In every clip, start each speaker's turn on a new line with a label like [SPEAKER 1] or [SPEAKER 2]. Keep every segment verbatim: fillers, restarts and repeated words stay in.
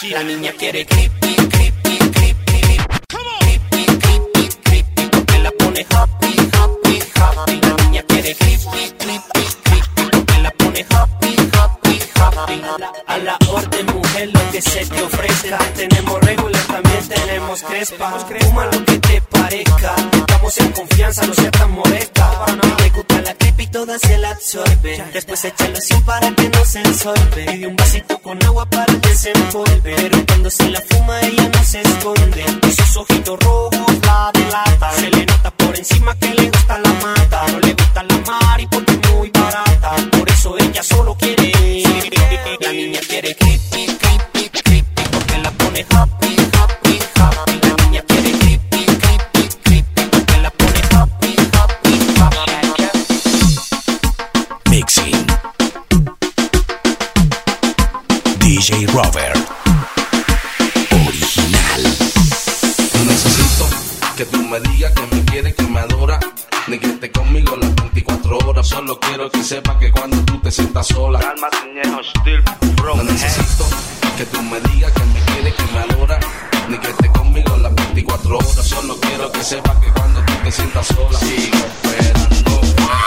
[SPEAKER 1] La niña quiere creepy, creepy, creepy, creepy, creepy, creepy, porque la pone happy, happy, happy. La niña quiere creepy, creepy, creepy, porque la pone happy, happy, happy. A la orden, mujer, lo que se te ofrezca. Tenemos regular, también tenemos crespa. Fuma lo que te parezca. Estamos en confianza, no seas tan molesta. Le gusta la creepy, toda se la absorbe. Después échalo sin para que no se ensorbe. Pide un vasito con agua para desenvolver. Pero cuando se la fuma ella no se esconde. Y sus ojitos rojos la delatan. Se le nota por encima que le gusta la mata. No le gusta la mari porque es muy barata. Por eso ella solo quiere. La niña quiere creepy, creepy, creepy, porque la pone happy, happy, happy. La niña quiere creepy, creepy, creepy, porque la pone happy, happy, happy.
[SPEAKER 2] Mixing D J Robert original.
[SPEAKER 3] No necesito que tú me digas que me quieres, que me adora, ni que esté conmigo las veinticuatro horas. Solo quiero que sepas que cuando tú te sientas sola,
[SPEAKER 4] Calma, Ciñejo, still from
[SPEAKER 3] no necesito que tú me digas que me quieres, que me adora, ni que esté conmigo las veinticuatro horas. Solo quiero que sepas que cuando tú te sientas sola, sigo esperando.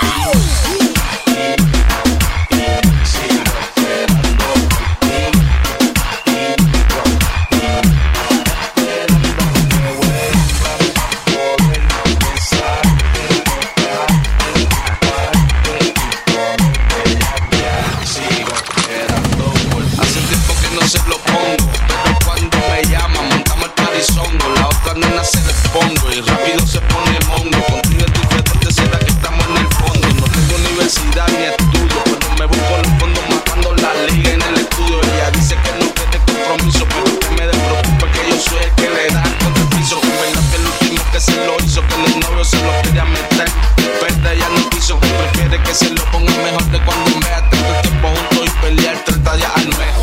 [SPEAKER 3] Y rápido se pone mongo. Contigo es diferente, será que estamos en el fondo. No tengo universidad ni estudio, pero me busco los fondos matando la liga en el estudio. Ella dice que no quiere compromiso, pero que me despreocupe que yo soy el que le da contra el piso. Que verdad que el último que se lo hizo, que los novios se lo quería meter, pero ella no quiso, que prefiere que se lo ponga mejor de cuando me ate todo el tiempo juntos y pelear treinta días al mes.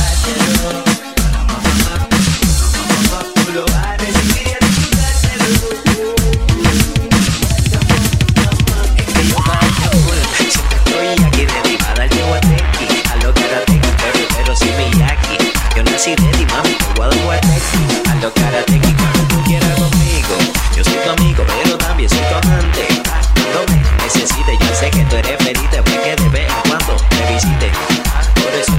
[SPEAKER 5] Así de ti, mami, te voy a dar guatequi. Ando karate cuando tú quieras conmigo. Yo soy tu amigo, pero también soy tu amante. Cuando me necesites, yo sé que tú eres feliz. Después que de vez en cuando me visites. Por eso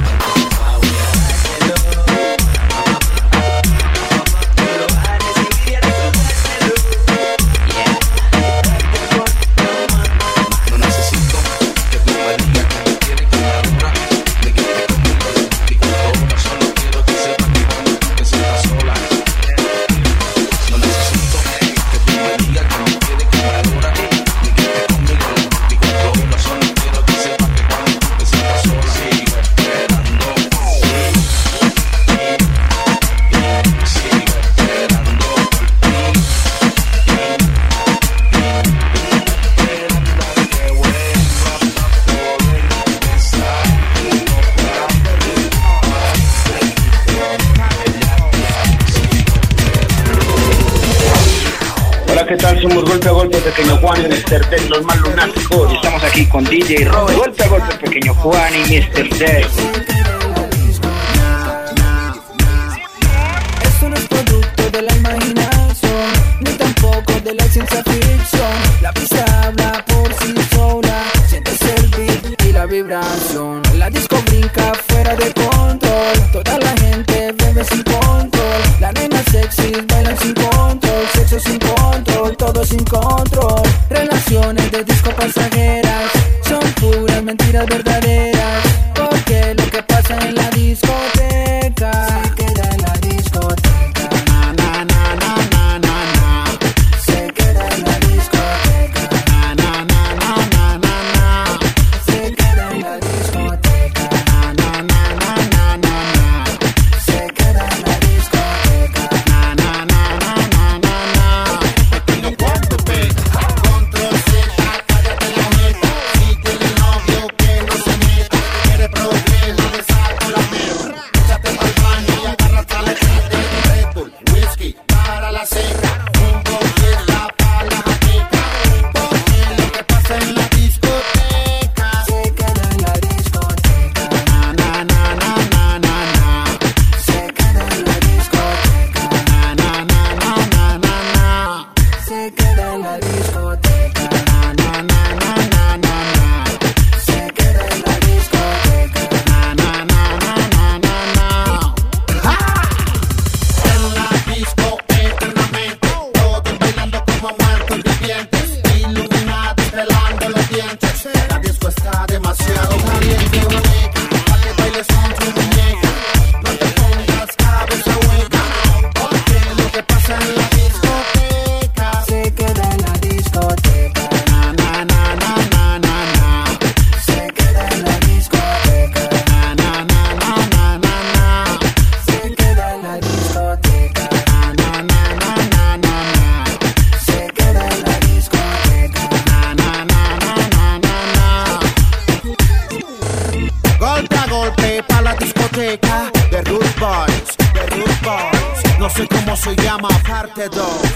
[SPEAKER 6] ¿qué tal? Somos Golpe a Golpe, Pequeño Juan y mister Dex, los más lunáticos. Y estamos aquí con D J Robert. Golpe a Golpe, Pequeño Juan y mister Dex.
[SPEAKER 7] Esto no es producto de la imaginación, ni tampoco de la ciencia ficción. La pista habla por sí sola, sientes el beat y la vibración. La disco brinca fuera de control, toda la gente bebe sin control. La nena sexy bailan sin control, sexo sin control, todo sin control. Relaciones de disco pasajeras son puras mentiras verdaderas, porque lo que pasa en la discoteca se queda en la discoteca. Na, na, na, na, na, na, na. Se queda en la discoteca. Na, na, na, na, na, na, na. Se queda en la discoteca. Na, na, na, na, na, na, na. Se queda en la discoteca. Na, na, na, na, na, na, na.
[SPEAKER 8] Pequeño cuarto P, control Z, cállate la neta. Si tiene novio que no se meta, quiere progreso, le saco la mierda. Échate pa'l baño y agárrate a la gente. Red Bull, whisky, para la seca. Un botella para la jaqueca. Porque lo que pasa en la discoteca
[SPEAKER 7] Se queda en la discoteca.
[SPEAKER 8] na na na na na na.
[SPEAKER 7] Se queda en
[SPEAKER 8] Golpe a golpe pa' la discoteca de Rude Boys, de Rude Boys. No sé cómo se llama, parte dos.